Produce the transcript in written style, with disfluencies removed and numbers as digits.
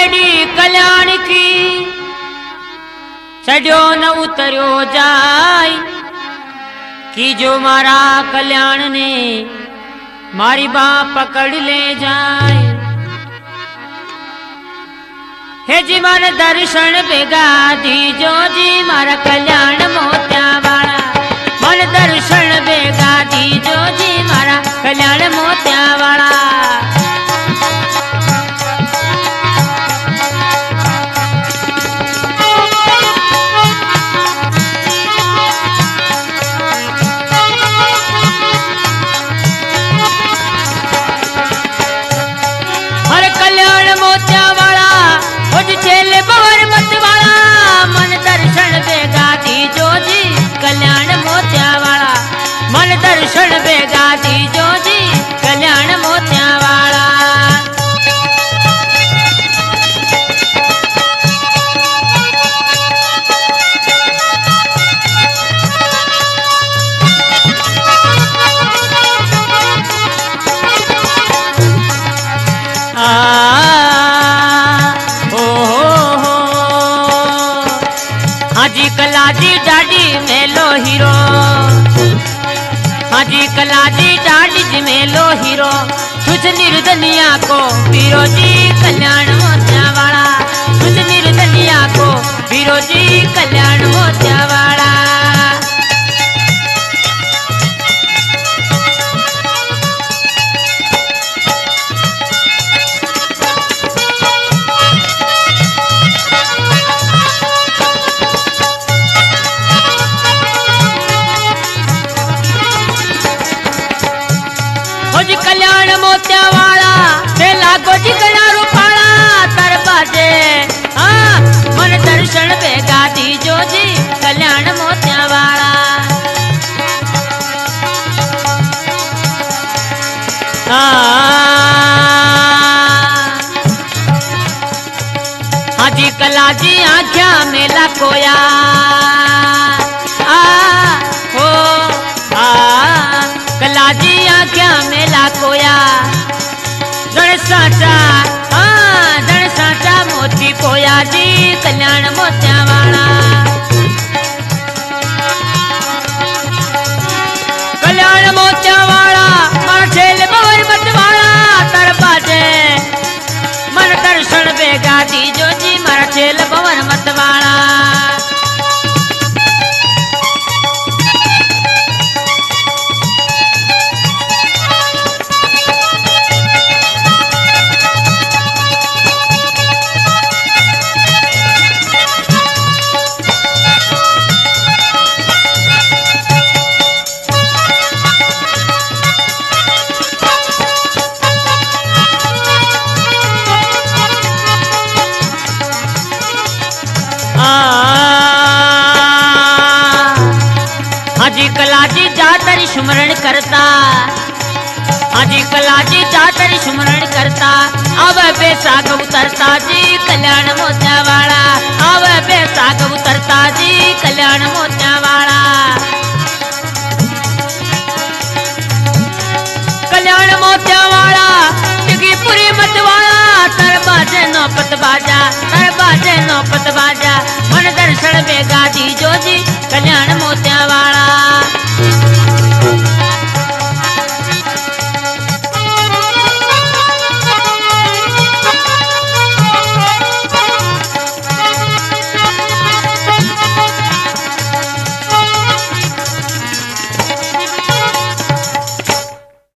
बेड़ी कल्याण की चढ़ो न उतरो जाय कि जो मारा कल्याण ने मारी बाँ पकड़ ले जाए। हे जी मन दर्शन बेगा दीजो जी मारा कल्याण मोत्या वाला, मन दर्शन बेगा दीजो जी मारा कल्याण मोत्या वाला। कल्याण मोत्या वाला मन दर्शन बेगा दीजो जी कल्याण मोत्या वाला। हाजी कलाजी डाडी मेलो हीरो, हाजी कलाजी डाडी मेलो हीरो, तुझ निर्दनिया को वीरो जी कल्याण मोत्या वाला, तुझ निर्दनिया को वीरो जी कल्याण मोत्या वाला। कल्याण मोत्या वाला लागो जी गला रूपाला तर बाजे, हाँ मन दर्शन बेगा दीजो जी कल्याण मोत्या वाला। हाजी कलाजी आख्या मेला कोया कलाजी आख्या मेला कोया जन साचा मोती पोया जी कल्याण मोत्या वाला। कल्याण मोत्या वाला मन छेल बवर मत वाला तर बाजे, मन दर्शन बेगा दीजो जी मारा छेल बवर मत वाला। हाजी कलाजी जातरी सुमरण करता, हाजी कलाजी जातरी सुमरण करता, अब बेसाग उतरता जी कल्याण मोत्या वाला, अब बेसाग उतरता जी कल्याण मोत्या वाला। कल्याण मोत्या वाला जगीपुरी मत वाला तर बाजे नौपत बाजा, तर बाजे नौपत बाजा, मन दर्शन बेगा दीजो जी कल्याण मोत्या